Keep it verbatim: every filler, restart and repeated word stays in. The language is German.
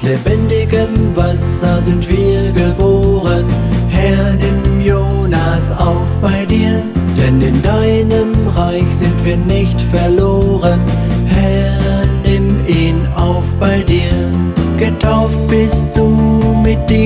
lebendigem Wasser sind wir geboren. Herr, nimm Jonas auf bei dir, denn in deinem Reich sind wir nicht verloren. Herr, nimm ihn auf bei dir. Getauft bist du mit dir.